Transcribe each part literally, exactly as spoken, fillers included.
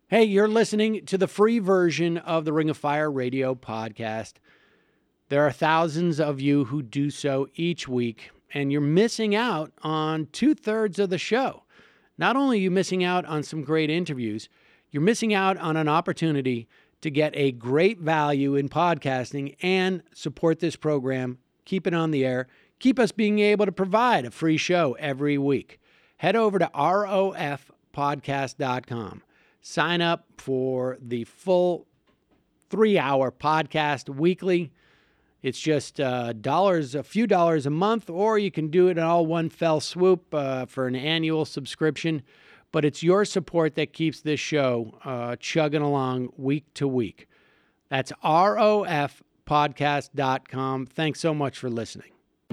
Hey, you're listening to the free version of the Ring of Fire radio podcast. There are thousands of you who do so each week, and you're missing out on two-thirds of the show. Not only are you missing out on some great interviews, you're missing out on an opportunity to get a great value in podcasting and support this program, keep it on the air, keep us being able to provide a free show every week. Head over to R O F podcast dot com. Sign up for the full three-hour podcast weekly. It's just uh, dollars, a few dollars a month, or you can do it in all one fell swoop uh, for an annual subscription. But it's your support that keeps this show uh, chugging along week to week. That's R O F podcast dot com. Thanks so much for listening.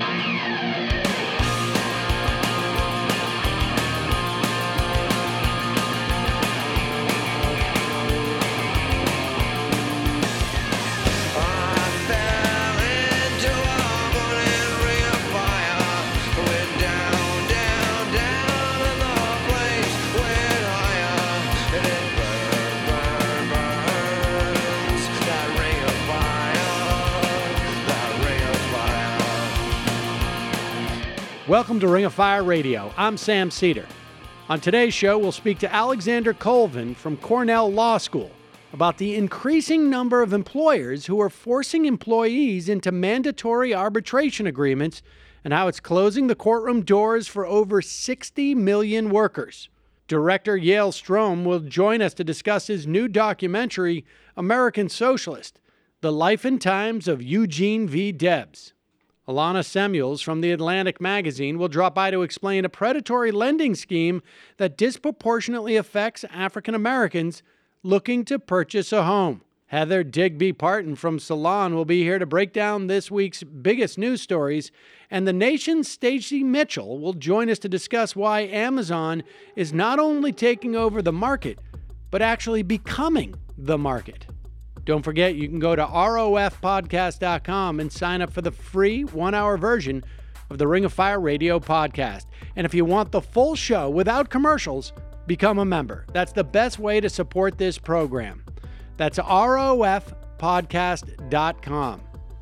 Welcome to Ring of Fire Radio. I'm Sam Cedar. On today's show, we'll speak to Alexander Colvin from Cornell Law School about the increasing number of employers who are forcing employees into mandatory arbitration agreements and how it's closing the courtroom doors for over sixty million workers. Director Yael Strom will join us to discuss his new documentary, American Socialist, The Life and Times of Eugene V. Debs. Alana Samuels from The Atlantic magazine will drop by to explain a predatory lending scheme that disproportionately affects African Americans looking to purchase a home. Heather Digby Parton from Salon will be here to break down this week's biggest news stories, and The Nation's Stacey Mitchell will join us to discuss why Amazon is not only taking over the market, but actually becoming the market. Don't forget, you can go to R O F podcast dot com and sign up for the free one-hour version of the Ring of Fire radio podcast. And if you want the full show without commercials, become a member. That's the best way to support this program. That's R O F podcast dot com.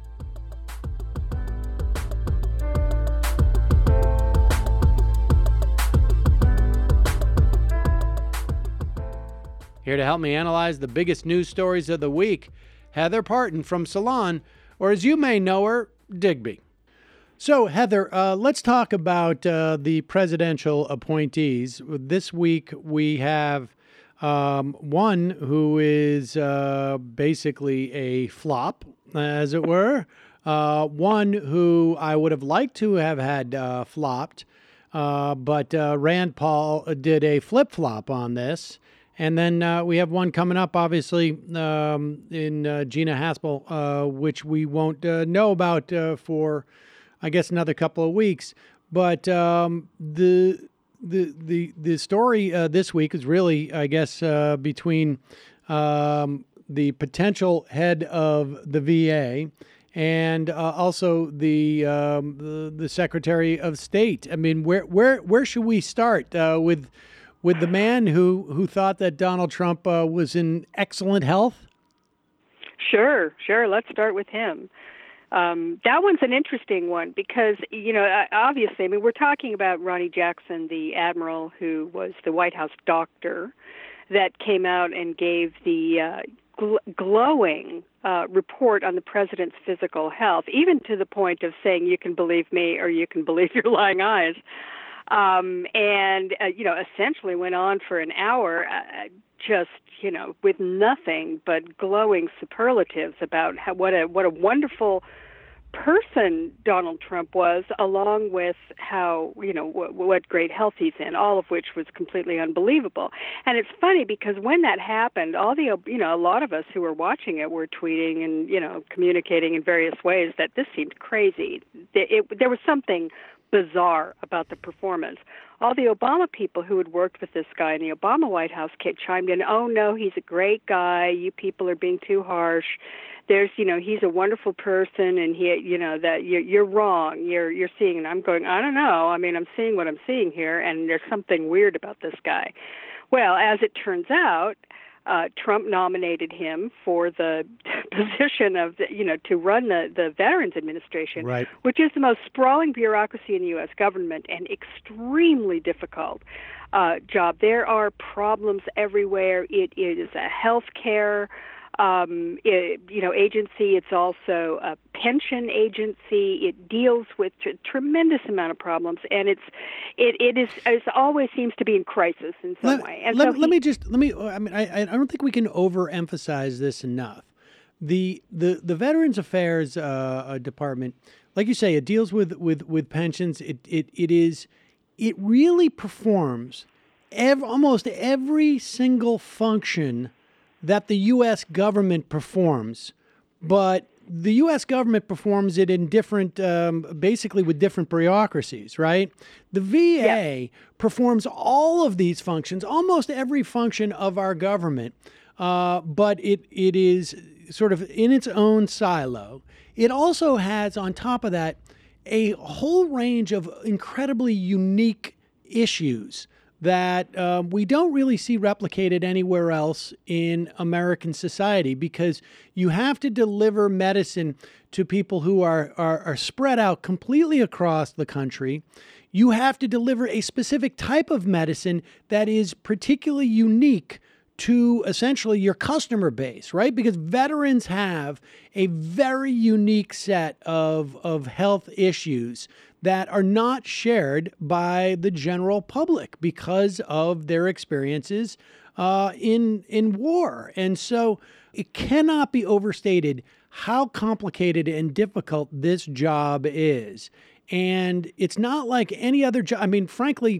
Here to help me analyze the biggest news stories of the week, Heather Parton from Salon, or as you may know her, Digby. So, Heather, uh, let's talk about uh, the presidential appointees. This week we have um, one who is uh, basically a flop, as it were. Uh, one who I would have liked to have had uh, flopped, uh, but uh, Rand Paul did a flip-flop on this. And then uh, we have one coming up, obviously, um, in uh, Gina Haspel, uh, which we won't uh, know about uh, for, I guess, another couple of weeks. But um, the the the the story uh, this week is really, I guess, uh, between um, the potential head of the V A and uh, also the, um, the the Secretary of State. I mean, where where where should we start uh, with? With the man who, who thought that Donald Trump uh, was in excellent health? Sure, sure. Let's start with him. Um, that one's an interesting one because, you know, obviously, I mean, we're talking about Ronnie Jackson, the admiral who was the White House doctor that came out and gave the uh, gl- glowing uh, report on the president's physical health, even to the point of saying, you can believe me or you can believe your lying eyes. Um, and, uh, you know, essentially went on for an hour, uh, just, you know, with nothing but glowing superlatives about how, what a what a wonderful person Donald Trump was, along with how, you know, w- what great health he's in, all of which was completely unbelievable. And it's funny because when that happened, all the, you know, a lot of us who were watching it were tweeting and, you know, communicating in various ways that this seemed crazy. It, it, there was something bizarre about the performance. All the Obama people who had worked with this guy in the Obama White House kid chimed in, oh, no, he's a great guy. You people are being too harsh. There's, you know, he's a wonderful person, and he, you know, that you're, you're wrong. You're, you're seeing, and I'm going, I don't know. I mean, I'm seeing what I'm seeing here, and there's something weird about this guy. Well, as it turns out, Uh, Trump nominated him for the position of, the, you know, to run the, the Veterans Administration, right. which is the most sprawling bureaucracy in the U S government and extremely difficult uh, job. There are problems everywhere. It is a health care Um, it, you know, agency. It's also a pension agency. It deals with a tremendous amount of problems, and it's it it is it always seems to be in crisis in some let, way. And let, so let he, me just let me. I mean, I I don't think we can overemphasize this enough. The the the Veterans Affairs uh, Department, like you say, it deals with with with pensions. It it it is it really performs ev- almost every single function that the U S government performs, but the U S government performs it in different, um, basically with different bureaucracies, right? The V A yeah. performs all of these functions, almost every function of our government, uh, but it it is sort of in its own silo. It also has, on top of that, a whole range of incredibly unique issues that uh, we don't really see replicated anywhere else in American society, because you have to deliver medicine to people who are, are, are spread out completely across the country. You have to deliver a specific type of medicine that is particularly unique to essentially your customer base, right? Because veterans have a very unique set of, of health issues that are not shared by the general public because of their experiences uh, in in war. And so it cannot be overstated how complicated and difficult this job is. And it's not like any other job. I mean, frankly,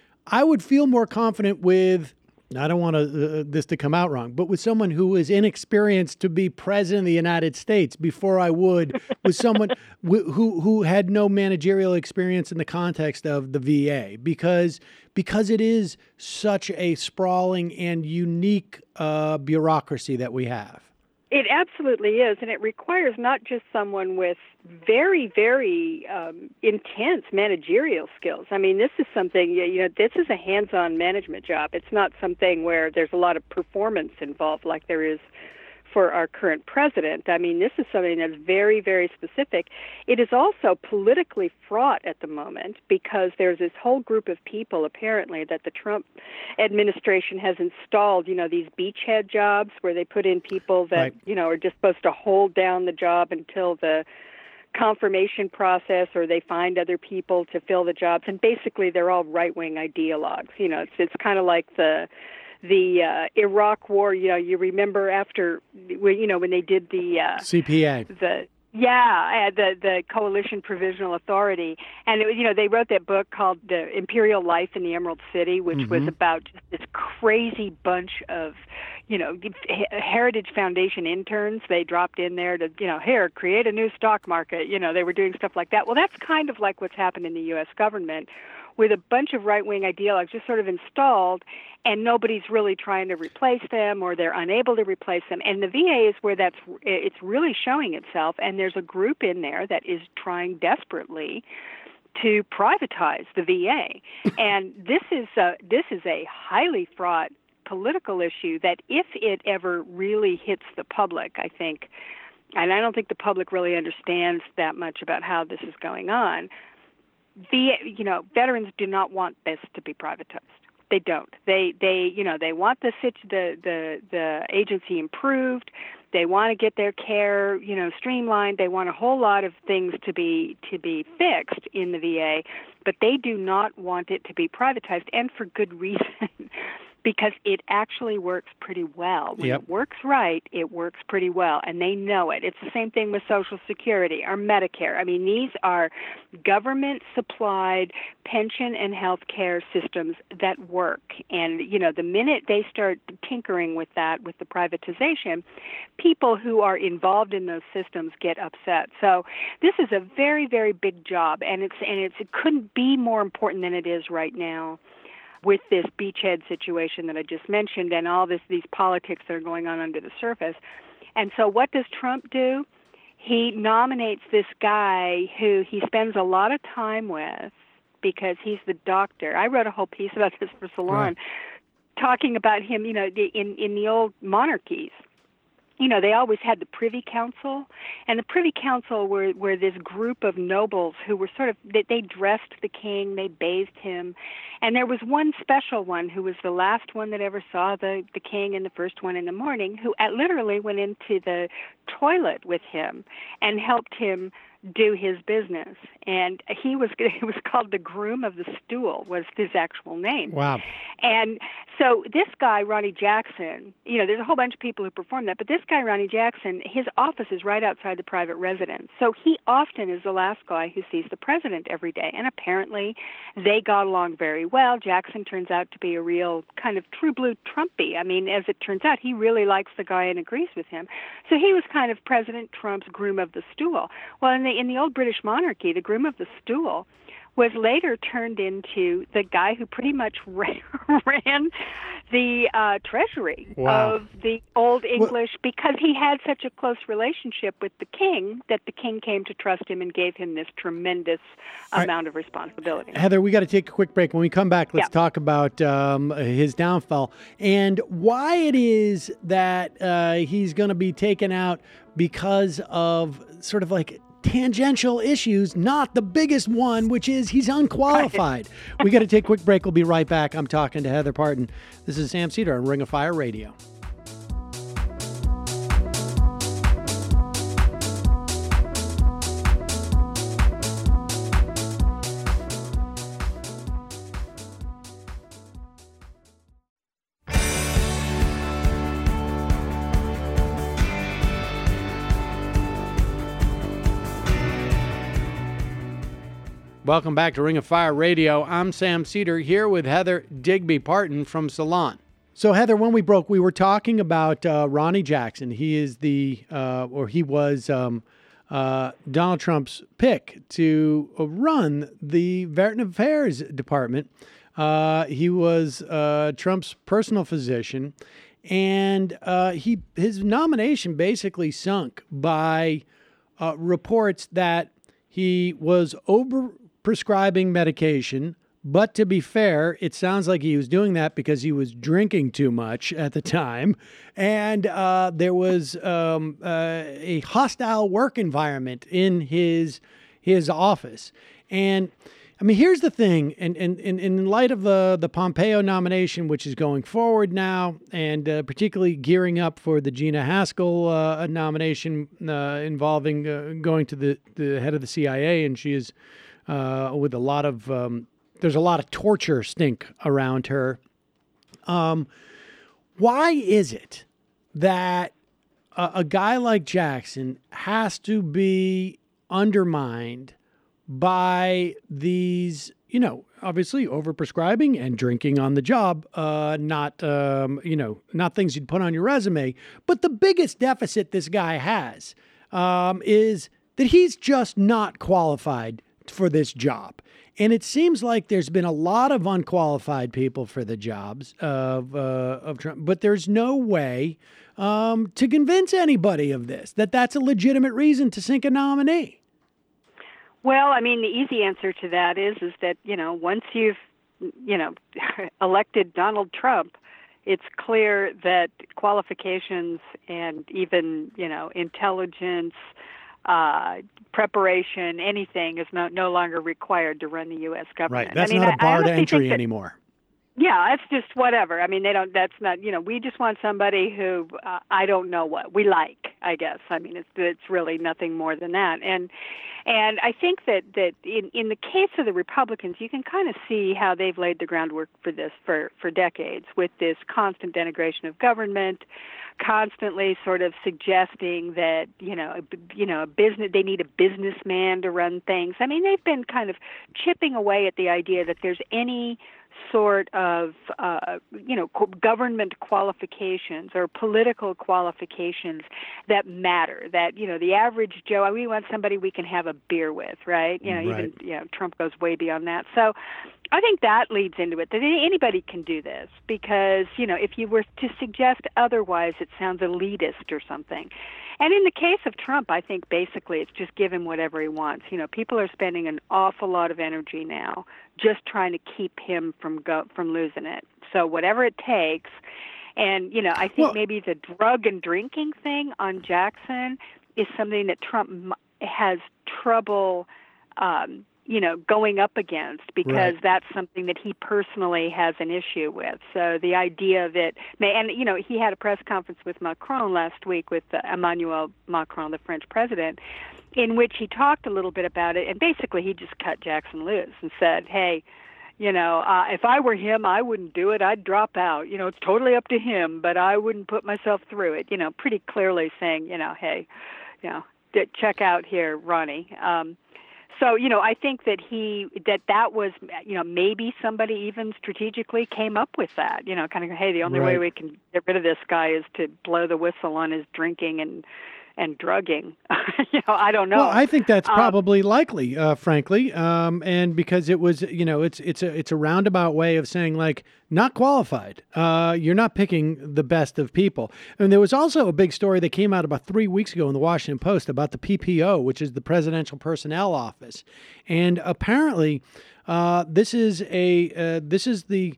I would feel more confident with, I don't want to, uh, this to come out wrong, but with someone who is inexperienced to be president of the United States before I would with someone w- who who had no managerial experience in the context of the V A, because because it is such a sprawling and unique uh, bureaucracy that we have. It absolutely is, and it requires not just someone with very, very um, intense managerial skills. I mean, this is something, you know, this is a hands-on management job. It's not something where there's a lot of performance involved like there is for our current president. I mean, this is something that's very, very specific. It is also politically fraught at the moment because there's this whole group of people, apparently, that the Trump administration has installed, you know, these beachhead jobs where they put in people that, right. you know, are just supposed to hold down the job until the confirmation process, or they find other people to fill the jobs. And basically, they're all right-wing ideologues. You know, it's it's kind of like the the uh, Iraq War. You know, you remember after, you know, when they did the uh, C P A. The yeah, uh, the the Coalition Provisional Authority, and it was, you know, they wrote that book called The Imperial Life in the Emerald City, which mm-hmm. was about just this crazy bunch of, you know, Heritage Foundation interns. They dropped in there to, you know, here, create a new stock market. You know, they were doing stuff like that. Well, that's kind of like what's happened in the U S government, with a bunch of right-wing ideologues just sort of installed, and nobody's really trying to replace them, or they're unable to replace them. And the V A is where that's it's really showing itself, and there's a group in there that is trying desperately to privatize the V A. And this is a, this is a highly fraught political issue that, if it ever really hits the public, I think, and I don't think the public really understands that much about how this is going on, The you know veterans do not want this to be privatized. They don't. They they you know they want the the the the agency improved. They want to get their care you know streamlined. They want a whole lot of things to be to be fixed in the V A, but they do not want it to be privatized, and for good reason. Because it actually works pretty well. When yep. it works right, it works pretty well, and they know it. It's the same thing with Social Security or Medicare. I mean, these are government-supplied pension and health care systems that work. And, you know, the minute they start tinkering with that, with the privatization, people who are involved in those systems get upset. So this is a very, very big job, and it's and it's, it couldn't be more important than it is right now, with this beachhead situation that I just mentioned and all this these politics that are going on under the surface. And so what does Trump do? He nominates this guy who he spends a lot of time with because he's the doctor. I wrote a whole piece about this for Salon. Right. talking about him, you know, the, in in the old monarchies, you know, they always had the Privy Council, and the Privy Council were, were this group of nobles who were sort of, they, they dressed the king, they bathed him, and there was one special one who was the last one that ever saw the, the king and the first one in the morning, who at, literally went into the toilet with him and helped him do his business. And he was, it was called the Groom of the Stool was his actual name. Wow. And so this guy, Ronnie Jackson, you know, there's a whole bunch of people who perform that, but this guy, Ronnie Jackson, his office is right outside the private residence. So he often is the last guy who sees the president every day. And apparently they got along very well. Jackson turns out to be a real kind of true blue Trumpy. I mean, as it turns out, he really likes the guy and agrees with him. So he was kind of President Trump's Groom of the Stool. Well, in the in the old British monarchy, the Groom of the Stool was later turned into the guy who pretty much ran, ran the uh, treasury wow. of the Old English well, because he had such a close relationship with the king that the king came to trust him and gave him this tremendous amount right. of responsibility. Heather, we got to take a quick break. When we come back, let's yeah. talk about um, his downfall and why it is that uh, he's going to be taken out because of sort of like tangential issues, not the biggest one, which is he's unqualified. We got to take a quick break. We'll be right back. I'm talking to Heather Parton. This is Sam Seder on Ring of Fire Radio. Welcome back to Ring of Fire Radio. I'm Sam Seder here with Heather Digby Parton from Salon. So Heather, when we broke, we were talking about uh, Ronnie Jackson. He is the, uh, or he was um, uh, Donald Trump's pick to run the Veteran Affairs Department. Uh, he was uh, Trump's personal physician, and uh, he his nomination basically sunk by uh, reports that he was over prescribing medication, but to be fair, it sounds like he was doing that because he was drinking too much at the time, and uh, there was um, uh, a hostile work environment in his his office. And I mean, here's the thing, and, and, and in light of the, the Pompeo nomination, which is going forward now, and uh, particularly gearing up for the Gina Haspel uh, nomination uh, involving uh, going to the, the head of the C I A, and she is uh, with a lot of, um, there's a lot of torture stink around her. Um, why is it that a, a guy like Jackson has to be undermined by these, you know, obviously overprescribing and drinking on the job, uh, not, um, you know, not things you'd put on your resume. But the biggest deficit this guy has um, is that he's just not qualified for this job. And it seems like there's been a lot of unqualified people for the jobs of, uh, of Trump, but there's no way um, to convince anybody of this, that that's a legitimate reason to sink a nominee. Well, I mean, the easy answer to that is is that, you know, once you've, you know, elected Donald Trump, it's clear that qualifications and even, you know, intelligence, uh, preparation, anything is no, no longer required to run the U S government. Right. That's I mean, not a bar I, I to entry that, anymore. Yeah, it's just whatever. I mean, they don't, that's not, you know, we just want somebody who, uh, I don't know what, we like, I guess. I mean, it's it's really nothing more than that. And and I think that, that in, in the case of the Republicans, you can kind of see how they've laid the groundwork for this for, for decades with this constant denigration of government, constantly sort of suggesting that, you know, you know, a business, they need a businessman to run things. I mean, they've been kind of chipping away at the idea that there's any sort of, uh, you know, government qualifications or political qualifications that matter, that, you know, the average Joe, we want somebody we can have a beer with, right? You know, right. even, you know, Trump goes way beyond that. So I think that leads into it, that anybody can do this because, you know, if you were to suggest otherwise, it sounds elitist or something. And in the case of Trump, I think basically it's just give him whatever he wants. You know, people are spending an awful lot of energy now just trying to keep him from go, from losing it. So whatever it takes. And, you know, I think well, maybe the drug and drinking thing on Jackson is something that Trump has trouble, um, you know, going up against because right. that's something that he personally has an issue with. So the idea that, and, you know, he had a press conference with Macron last week with uh, Emmanuel Macron, the French president, in which he talked a little bit about it. And basically he just cut Jackson loose and said, hey, you know, uh, if I were him, I wouldn't do it. I'd drop out. You know, it's totally up to him, but I wouldn't put myself through it. You know, pretty clearly saying, you know, hey, you know, check out here, Ronnie. Um, so, you know, I think that he, that that was, you know, maybe somebody even strategically came up with that, you know, kind of, hey, the only right. way we can get rid of this guy is to blow the whistle on his drinking and and drugging. you know, I don't know. Well, I think that's um, probably likely, uh, frankly, um, and because it was, you know, it's it's a it's a roundabout way of saying like not qualified. Uh, you're not picking the best of people. And there was also a big story that came out about three weeks ago in the Washington Post about the P P O, which is the Presidential Personnel Office, and apparently uh, this is a uh, this is the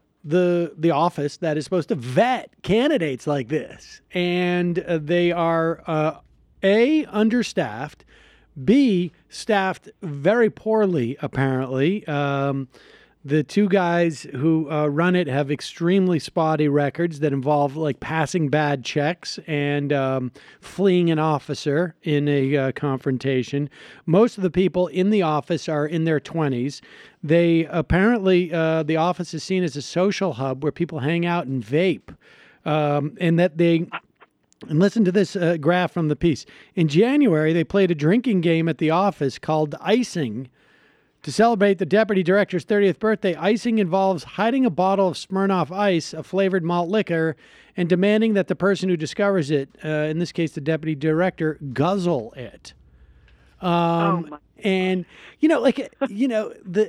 the the office that is supposed to vet candidates like this. And uh, they are, uh, A, understaffed, B, staffed very poorly, apparently. Um, the two guys who uh, run it have extremely spotty records that involve like passing bad checks and um, fleeing an officer in a uh, confrontation. Most of the people in the office are in their twenties. They apparently, uh, the office is seen as a social hub where people hang out and vape. Um, and that they, and listen to this uh, graph from the piece. In January, they played a drinking game at the office called Icing. To celebrate the deputy director's thirtieth birthday, icing involves hiding a bottle of Smirnoff Ice, a flavored malt liquor, and demanding that the person who discovers it, uh, in this case the deputy director, guzzle it. Um, oh my. And, you know, like, you know, the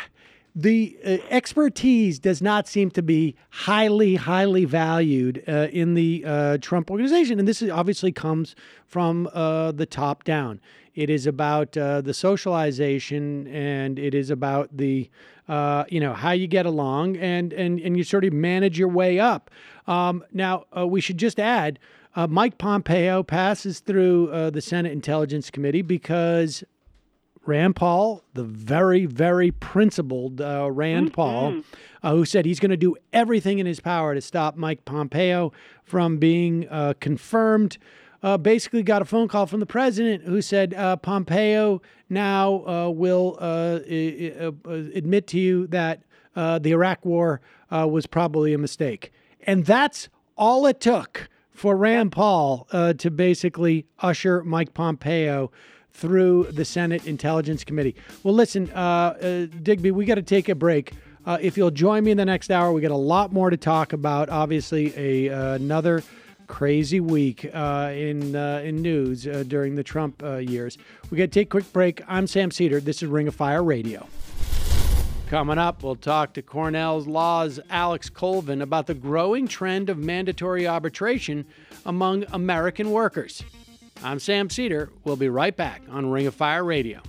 the uh, expertise does not seem to be highly, highly valued uh, in the uh, Trump organization. And this is, obviously comes from uh, the top down. It is about uh, the socialization, and it is about the, uh, you know, how you get along, and and and you sort of manage your way up. Um, now, uh, we should just add, uh, Mike Pompeo passes through uh, the Senate Intelligence Committee because Rand Paul, the very, very principled uh, Rand mm-hmm. Paul, uh, who said he's going to do everything in his power to stop Mike Pompeo from being uh, confirmed, Uh, basically got a phone call from the president who said uh, Pompeo now uh, will uh, I- I- admit to you that uh, the Iraq war uh, was probably a mistake. And that's all it took for Rand Paul uh, to basically usher Mike Pompeo through the Senate Intelligence Committee. Well, listen, uh, uh, Digby, we got to take a break. Uh, if you'll join me in the next hour, we got a lot more to talk about. Obviously, a uh, another crazy week uh, in uh, in news uh, during the Trump uh, years. We got to take a quick break. I'm Sam Seder. This is Ring of Fire Radio. Coming up, we'll talk to Cornell Law's Alex Colvin about the growing trend of mandatory arbitration among American workers. I'm Sam Seder. We'll be right back on Ring of Fire Radio.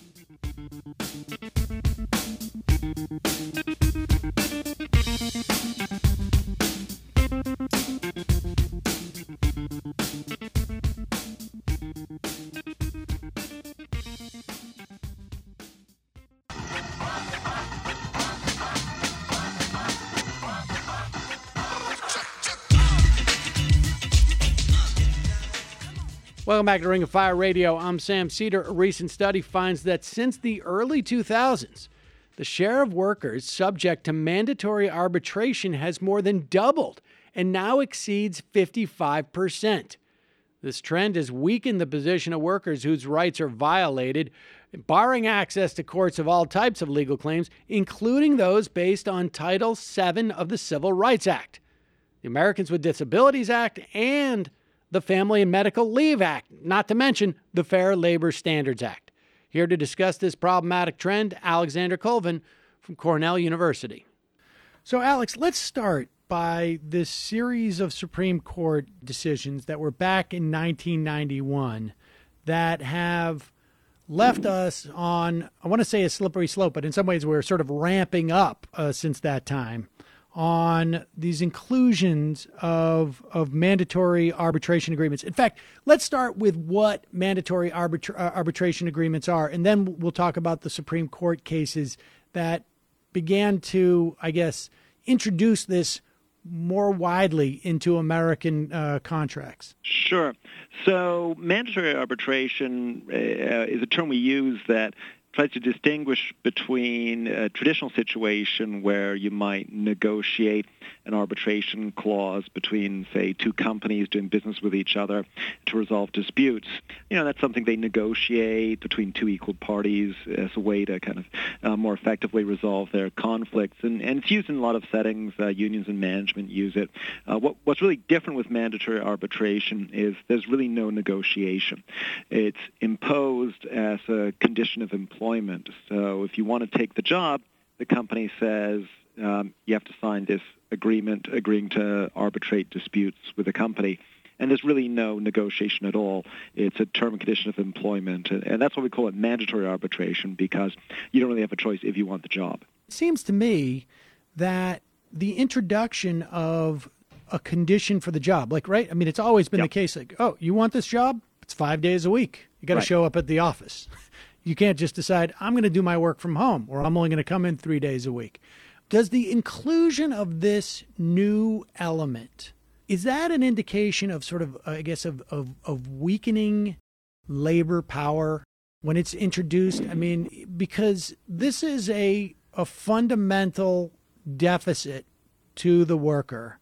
Welcome back to Ring of Fire Radio. I'm Sam Seder. A recent study finds that since the early two thousands, the share of workers subject to mandatory arbitration has more than doubled and now exceeds fifty-five percent. This trend has weakened the position of workers whose rights are violated, barring access to courts of all types of legal claims, including those based on Title seven of the Civil Rights Act, the Americans with Disabilities Act, and the Family and Medical Leave Act, not to mention the Fair Labor Standards Act. Here to discuss this problematic trend, Alexander Colvin from Cornell University. So, Alex, let's start by this series of Supreme Court decisions that were back in nineteen ninety-one that have left us on, I want to say a slippery slope, but in some ways we're sort of ramping up uh, since that time on these inclusions of of mandatory arbitration agreements. In fact, let's start with what mandatory arbitra- uh, arbitration agreements are, and then we'll talk about the Supreme Court cases that began to, I guess, introduce this more widely into American uh, contracts. Sure. So mandatory arbitration uh, is a term we use that tries to distinguish between a traditional situation where you might negotiate an arbitration clause between, say, two companies doing business with each other to resolve disputes. You know, that's something they negotiate between two equal parties as a way to kind of uh, more effectively resolve their conflicts. And, and it's used in a lot of settings. Uh, unions and management use it. Uh, what, what's really different with mandatory arbitration is there's really no negotiation. It's imposed as a condition of employment. Employment. So if you want to take the job, the company says um, you have to sign this agreement agreeing to arbitrate disputes with the company. And there's really no negotiation at all. It's a term and condition of employment. And, and that's why we call it mandatory arbitration, because you don't really have a choice if you want the job. It seems to me that the introduction of a condition for the job, like, right? I mean, it's always been yep. the case, like, oh, you want this job? It's five days a week. You got to right. show up at the office. You can't just decide, I'm going to do my work from home, or I'm only going to come in three days a week. Does the inclusion of this new element, is that an indication of sort of, I guess, of, of, of weakening labor power when it's introduced? I mean, because this is a, a fundamental deficit to the worker.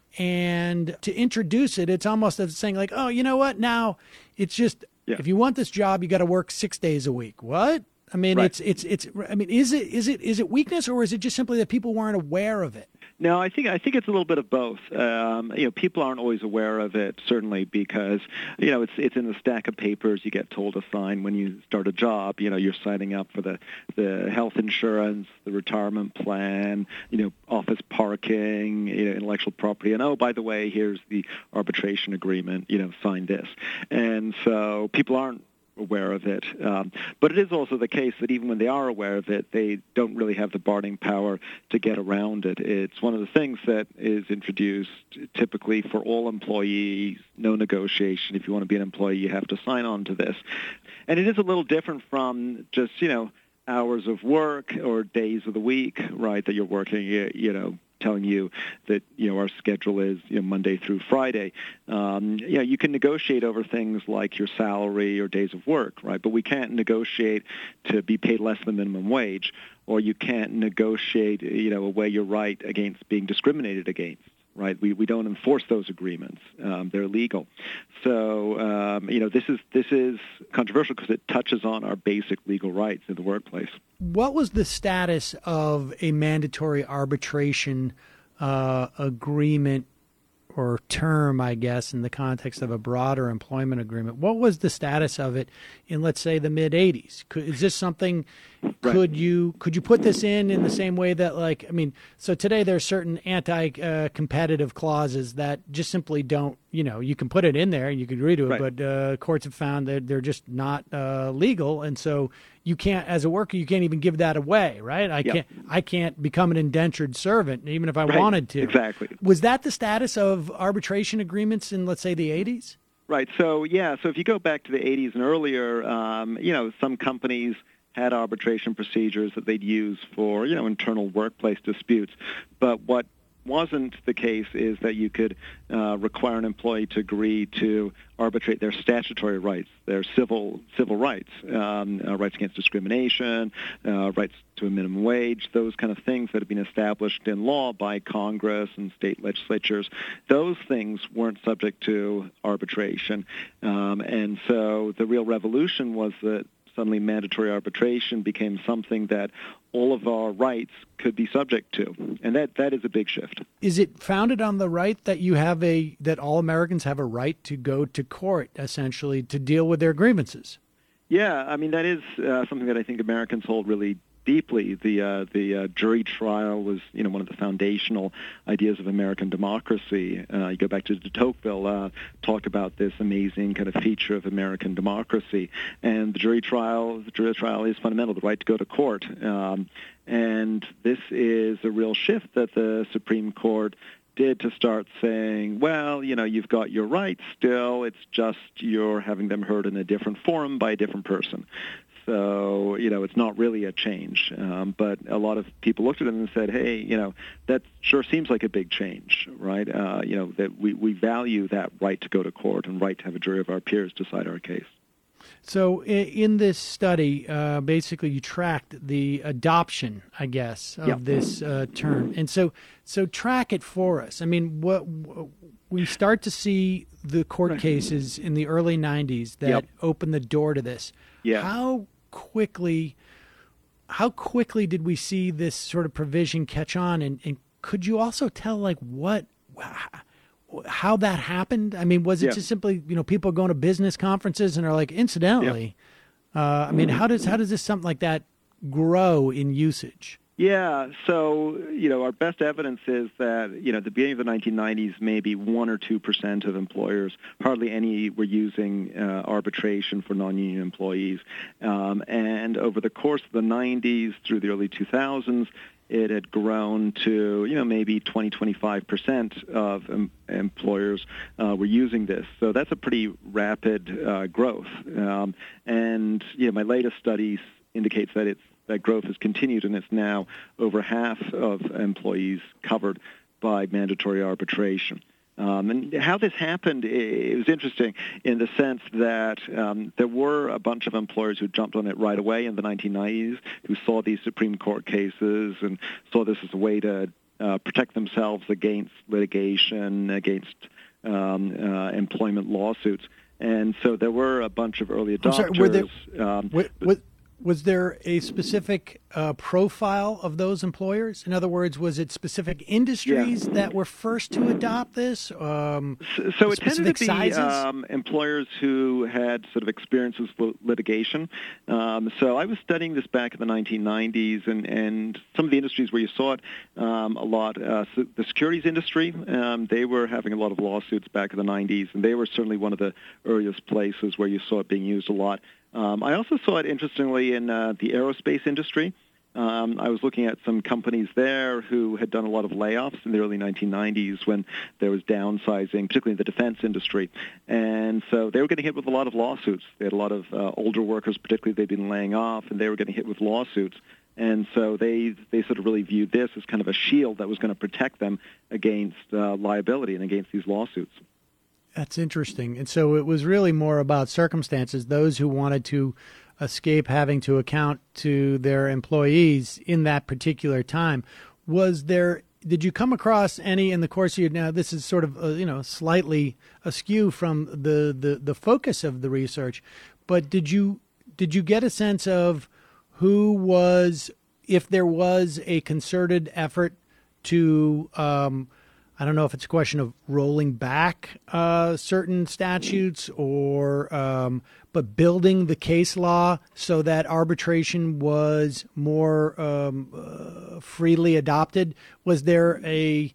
And to introduce it, it's almost as saying like, oh, you know what? Now it's just, yeah. if you want this job, you got to work six days a week. What? I mean, right. it's, it's, it's, I mean, is it, is it, is it weakness, or is it just simply that people weren't aware of it? No, I think I think it's a little bit of both. Um, you know, people aren't always aware of it, certainly because, you know, it's it's in the stack of papers you get told to sign when you start a job. You know, you're signing up for the, the health insurance, the retirement plan, you know, office parking, you know, intellectual property, and oh, by the way, here's the arbitration agreement. You know, sign this. And so people aren't aware of it. Um, but it is also the case that even when they are aware of it, they don't really have the bargaining power to get around it. It's one of the things that is introduced typically for all employees, no negotiation. If you want to be an employee, you have to sign on to this. And it is a little different from just, you know, hours of work or days of the week, right, that you're working, you know, telling you that, you know, our schedule is, you know, Monday through Friday. Um, you know, you can negotiate over things like your salary or days of work, right? But we can't negotiate to be paid less than minimum wage, or you can't negotiate, you know, away your right against being discriminated against. Right, we we don't enforce those agreements; um, they're illegal. So um, you know, this is this is controversial because it touches on our basic legal rights in the workplace. What was the status of a mandatory arbitration uh, agreement or term, I guess, in the context of a broader employment agreement? What was the status of it in, let's say, the mid eighties? Is this something? Could right. you could you put this in in the same way that, like, I mean, so today there's certain anti-competitive uh, clauses that just simply don't, you know, you can put it in there and you can agree to it, right. but uh, courts have found that they're just not uh, legal, and so you can't, as a worker, you can't even give that away, right? I yep. can't I can't become an indentured servant even if I right. wanted to. Exactly. Was that the status of arbitration agreements in, let's say, the eighties? Right. So yeah. So if you go back to the eighties and earlier, um, you know, some companies had arbitration procedures that they'd use for, you know, internal workplace disputes. But what wasn't the case is that you could uh, require an employee to agree to arbitrate their statutory rights, their civil civil rights, um, uh, rights against discrimination, uh, rights to a minimum wage, those kind of things that have been established in law by Congress and state legislatures. Those things weren't subject to arbitration. Um, and so the real revolution was that suddenly mandatory arbitration became something that all of our rights could be subject to. And that, that is a big shift. Is it founded on the right that you have a, that all Americans have a right to go to court, essentially, to deal with their grievances? Yeah, I mean, that is uh, something that I think Americans hold really deeply. The uh, the uh, jury trial was, you know, one of the foundational ideas of American democracy. Uh, you go back to de Tocqueville, uh, talk about this amazing kind of feature of American democracy, and the jury trial. The jury trial is fundamental, the right to go to court, um, and this is a real shift that the Supreme Court did to start saying, well, you know, you've got your rights still. It's just you're having them heard in a different forum by a different person. So, you know, it's not really a change. Um, but a lot of people looked at it and said, hey, you know, that sure seems like a big change, right? Uh, you know, that we, we value that right to go to court and right to have a jury of our peers decide our case. So in this study, uh, basically you tracked the adoption, I guess, of yep. this uh, term. And so so track it for us. I mean, what we start to see the court right. cases in the early nineties that yep. open the door to this. Yeah. How quickly how quickly did we see this sort of provision catch on? And, and could you also tell, like, what how that happened? I mean, was it yeah. just simply, you know, people going to business conferences and are like, incidentally, yeah. uh, I mean, how does how does this something like that grow in usage? Yeah, so, you know, our best evidence is that, you know, at the beginning of the nineteen nineties, maybe one or two percent of employers, hardly any were using uh, arbitration for non-union employees. Um, and over the course of the nineties through the early two thousands, it had grown to, you know, maybe twenty, twenty-five percent of um, employers uh, were using this. So that's a pretty rapid uh, growth. Um, and, you know, my latest study indicates that it's that growth has continued, and it's now over half of employees covered by mandatory arbitration. Um, and how this happened, it was interesting in the sense that um, there were a bunch of employers who jumped on it right away in the nineteen nineties, who saw these Supreme Court cases and saw this as a way to uh, protect themselves against litigation, against um, uh, employment lawsuits. And so there were a bunch of early adopters. I'm sorry, were there, um, were, were, Was there a specific uh, profile of those employers? In other words, was it specific industries yeah. that were first to adopt this? Um, so, so it tended to be sizes? Um, employers who had sort of experiences with litigation. Um, so I was studying this back in the nineteen nineties, and, and some of the industries where you saw it um, a lot, uh, so the securities industry, um, they were having a lot of lawsuits back in the nineties, and they were certainly one of the earliest places where you saw it being used a lot. Um, I also saw it, interestingly, in uh, the aerospace industry. Um, I was looking at some companies there who had done a lot of layoffs in the early nineteen nineties when there was downsizing, particularly in the defense industry. And so they were getting hit with a lot of lawsuits. They had a lot of uh, older workers, particularly, they'd been laying off, and they were getting hit with lawsuits. And so they, they sort of really viewed this as kind of a shield that was going to protect them against uh, liability and against these lawsuits. That's interesting. And so it was really more about circumstances, those who wanted to escape having to account to their employees in that particular time. Was there, did you come across any in the course of your, now this is sort of, uh, you know, slightly askew from the, the, the focus of the research, but did you, did you get a sense of who was, if there was a concerted effort to, um, I don't know if it's a question of rolling back uh, certain statutes or, um, but building the case law so that arbitration was more um, uh, freely adopted? Was there a,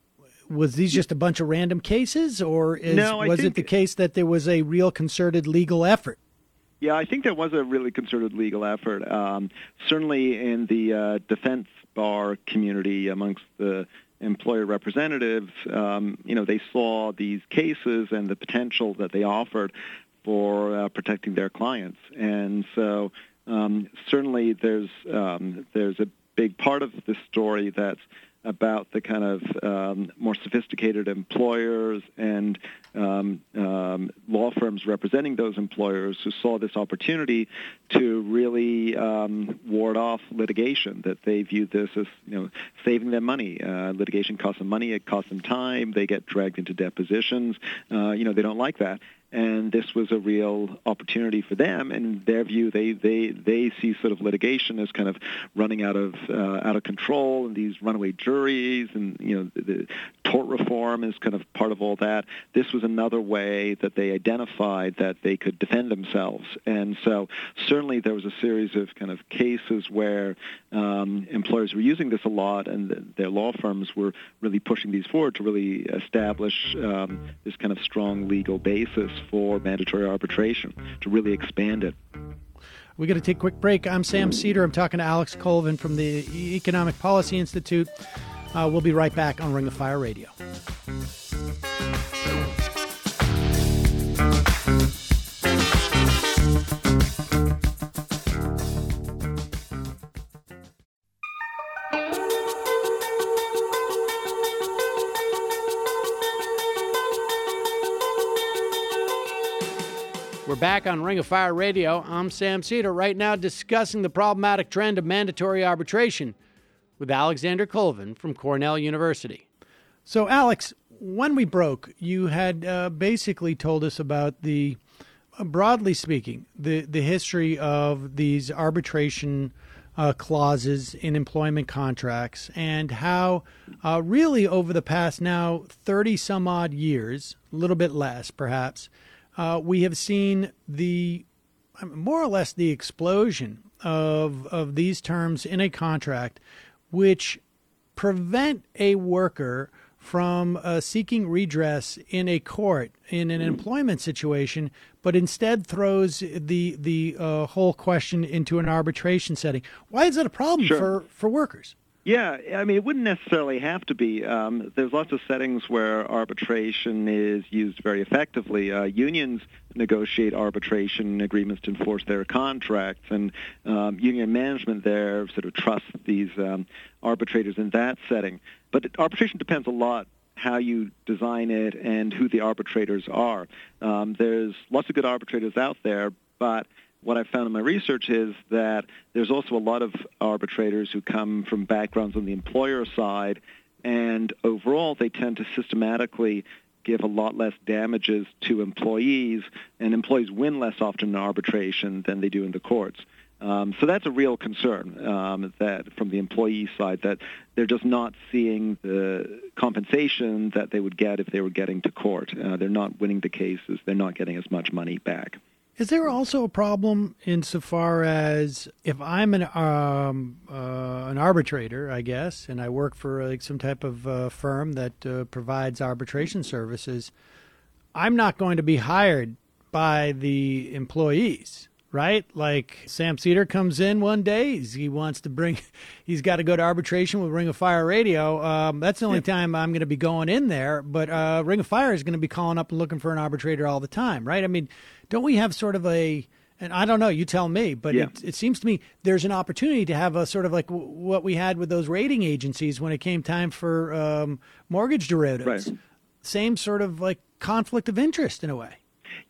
was these just a bunch of random cases, or is, no, was think, it the case that there was a real concerted legal effort? Yeah, I think there was a really concerted legal effort. Um, certainly in the uh, defense bar community amongst the employer representatives, um, you know, they saw these cases and the potential that they offered for uh, protecting their clients. And so um, certainly there's um, there's a big part of the story that's about the kind of um, more sophisticated employers and um, um, law firms representing those employers who saw this opportunity to really um, ward off litigation, that they viewed this as, you know, saving them money. Uh, litigation costs them money, it costs them time, they get dragged into depositions. Uh, you know, they don't like that. and this was a real opportunity for them. And in their view, they they they see sort of litigation as kind of running out of uh, out of control, and these runaway juries, and you know the, the tort reform is kind of part of all that. This was another way that they identified that they could defend themselves, and so certainly there was a series of kind of cases where um, employers were using this a lot, and the, their law firms were really pushing these forward to really establish um, this kind of strong legal basis for mandatory arbitration, to really expand it. We got to take a quick break. I'm Sam Seder. I'm talking to Alex Colvin from the Economic Policy Institute. Uh, we'll be right back on Ring of Fire Radio. We're back on Ring of Fire Radio. I'm Sam Seder, right now discussing the problematic trend of mandatory arbitration with Alexander Colvin from Cornell University. So, Alex, when we broke, you had uh, basically told us about the, uh, broadly speaking, the, the history of these arbitration uh, clauses in employment contracts, and how uh, really over the past now thirty-some-odd years, a little bit less perhaps, Uh, we have seen the more or less the explosion of of these terms in a contract, which prevent a worker from uh, seeking redress in a court in an employment situation, but instead throws the the uh, whole question into an arbitration setting. Why is that a problem Sure. for, for workers? Yeah, I mean, it wouldn't necessarily have to be. Um, there's lots of settings where arbitration is used very effectively. Uh, unions negotiate arbitration agreements to enforce their contracts, and um, union management there sort of trusts these um, arbitrators in that setting. But arbitration depends a lot how you design it and who the arbitrators are. Um, there's lots of good arbitrators out there, but what I found in my research is that there's also a lot of arbitrators who come from backgrounds on the employer side, and overall they tend to systematically give a lot less damages to employees, and employees win less often in arbitration than they do in the courts. Um, so that's a real concern um, that from the employee side, that they're just not seeing the compensation that they would get if they were getting to court. Uh, they're not winning the cases. They're not getting as much money back. Is there also a problem insofar as if I'm an um, uh, an arbitrator, I guess, and I work for like some type of uh, firm that uh, provides arbitration services, I'm not going to be hired by the employees, right? Like Sam Seder comes in one day, he's, he wants to bring, he's got to go to arbitration with Ring of Fire Radio. Um, that's the only yeah. time I'm going to be going in there, but uh, Ring of Fire is going to be calling up and looking for an arbitrator all the time, right? I mean, don't we have sort of a, and I don't know, you tell me, but yeah. it, it seems to me there's an opportunity to have a sort of like w- what we had with those rating agencies when it came time for um, mortgage derivatives. Right. Same sort of like conflict of interest in a way.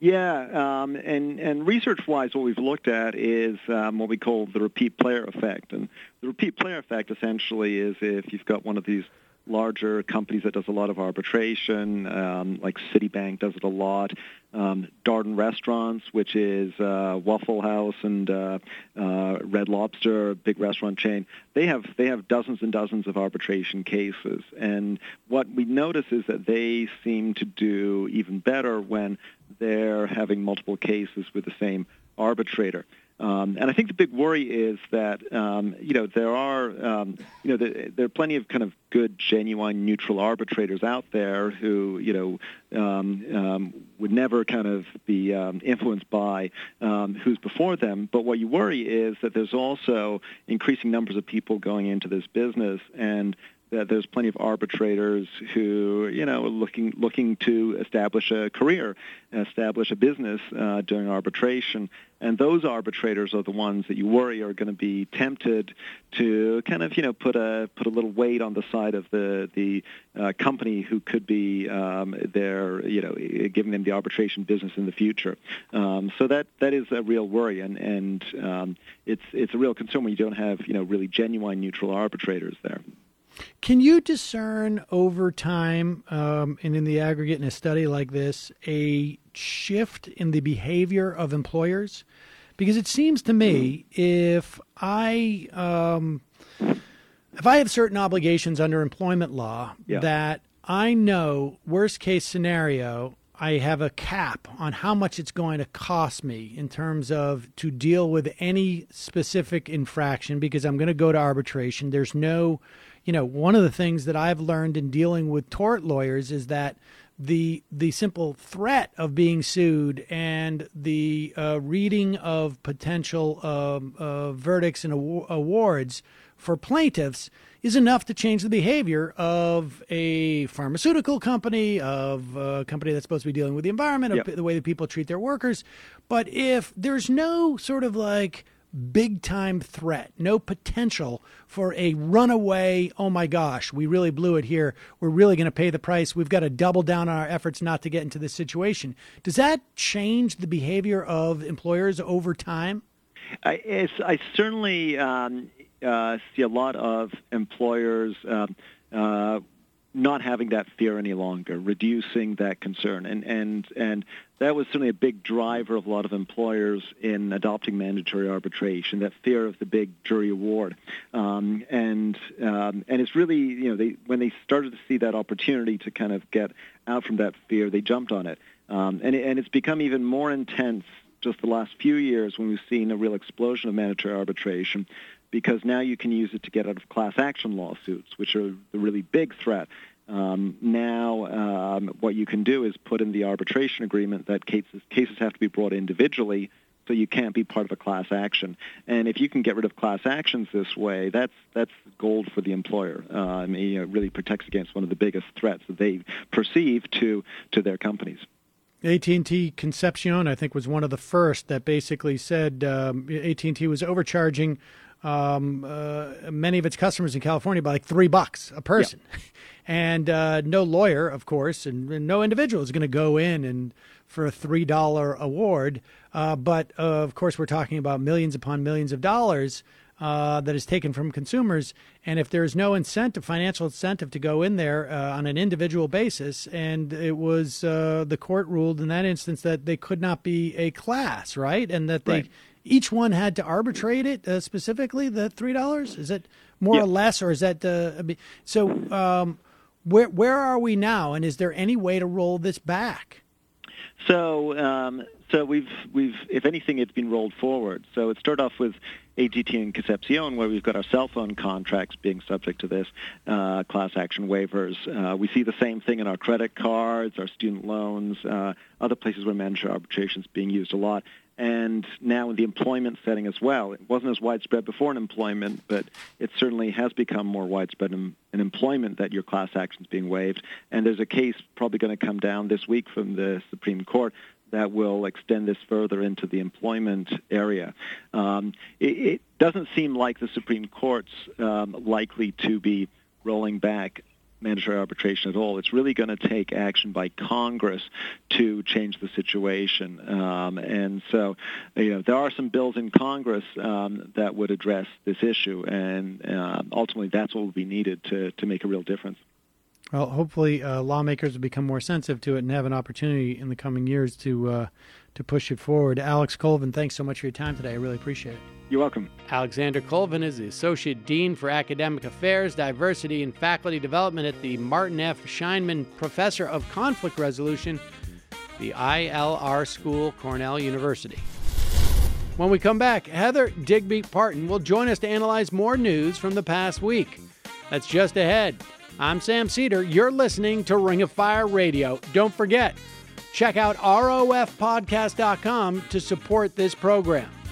Yeah, um, and, and research-wise, what we've looked at is um, what we call the repeat player effect. And the repeat player effect essentially is if you've got one of these larger companies that does a lot of arbitration, um, like Citibank does it a lot, um, Darden Restaurants, which is uh, Waffle House and uh, uh, Red Lobster, a big restaurant chain. They have they have dozens and dozens of arbitration cases, and what we notice is that they seem to do even better when they're having multiple cases with the same arbitrator. Um, and I think the big worry is that, um, you know, there are, um, you know, there, there are plenty of kind of good, genuine, neutral arbitrators out there who, you know, um, um, would never kind of be um, influenced by um, who's before them. But what you worry is that there's also increasing numbers of people going into this business, and that there's plenty of arbitrators who, you know, are looking looking to establish a career, establish a business uh, during arbitration. And those arbitrators are the ones that you worry are going to be tempted to kind of, you know, put a put a little weight on the side of the the uh, company who could be um, there, you know, giving them the arbitration business in the future. Um, so that that is a real worry, and and um, it's it's a real concern when you don't have, you know, really genuine neutral arbitrators there. Can you discern over time, um, and in the aggregate in a study like this, a shift in the behavior of employers? Because it seems to me if I um, if I have certain obligations under employment law yeah. that I know, worst case scenario, I have a cap on how much it's going to cost me in terms of to deal with any specific infraction because I'm going to go to arbitration. There's no, you know, one of the things that I've learned in dealing with tort lawyers is that the the simple threat of being sued and the uh, reading of potential um, uh, verdicts and aw- awards for plaintiffs is enough to change the behavior of a pharmaceutical company, of a company that's supposed to be dealing with the environment, yep. of the way that people treat their workers. But if there's no sort of like big time threat, no potential for a runaway, oh my gosh, we really blew it here, we're really going to pay the price, we've got to double down on our efforts not to get into this situation, does that change the behavior of employers over time? I, it's, I certainly um, uh, see a lot of employers um, uh, not having that fear any longer, reducing that concern. And, and, and that was certainly a big driver of a lot of employers in adopting mandatory arbitration, that fear of the big jury award. Um, and um, and it's really, you know, they when they started to see that opportunity to kind of get out from that fear, they jumped on it. Um, and, it and it's become even more intense just the last few years when we've seen a real explosion of mandatory arbitration, because now you can use it to get out of class action lawsuits, which are the really big threat. Um, now um, what you can do is put in the arbitration agreement that cases, cases have to be brought individually, so you can't be part of a class action. And if you can get rid of class actions this way, that's that's gold for the employer. Uh, I mean, it really protects against one of the biggest threats that they perceive to, to their companies. A T and T Concepcion, I think, was one of the first that basically said um, A T and T was overcharging um, uh, many of its customers in California by like three bucks a person. Yeah. And uh, no lawyer, of course, and, and no individual is going to go in and for a three dollar award. Uh, but, uh, of course, we're talking about millions upon millions of dollars uh, that is taken from consumers. And if there's no incentive, financial incentive to go in there uh, on an individual basis, and it was uh, the court ruled in that instance that they could not be a class, right? And that they right. each one had to arbitrate it uh, specifically, the three dollars? Is it more yeah. or less, or is that uh, – so um, where where are we now, and is there any way to roll this back? So um, so we've we've if anything, it's been rolled forward. So it started off with A T and T and Concepcion, where we've got our cell phone contracts being subject to this uh, class action waivers. Uh, we see the same thing in our credit cards, our student loans, uh, other places where mandatory arbitration is being used a lot. And now in the employment setting as well. It wasn't as widespread before in employment, but it certainly has become more widespread in, in employment that your class action is being waived. And there's a case probably going to come down this week from the Supreme Court that will extend this further into the employment area. Um, it, it doesn't seem like the Supreme Court's um, likely to be rolling back mandatory arbitration at all. It's really going to take action by Congress to change the situation. Um, and so, you know, there are some bills in Congress um, that would address this issue, and uh, ultimately that's what will be needed to, to make a real difference. Well, hopefully uh, lawmakers will become more sensitive to it and have an opportunity in the coming years to uh, to push it forward. Alex Colvin, thanks so much for your time today. I really appreciate it. You're welcome. Alexander Colvin is the Associate Dean for Academic Affairs, Diversity, and Faculty Development at the Martin F. Scheinman Professor of Conflict Resolution, the I L R School, Cornell University. When we come back, Heather Digby Parton will join us to analyze more news from the past week. That's just ahead. I'm Sam Cedar. You're listening to Ring of Fire Radio. Don't forget, check out R O F podcast dot com to support this program.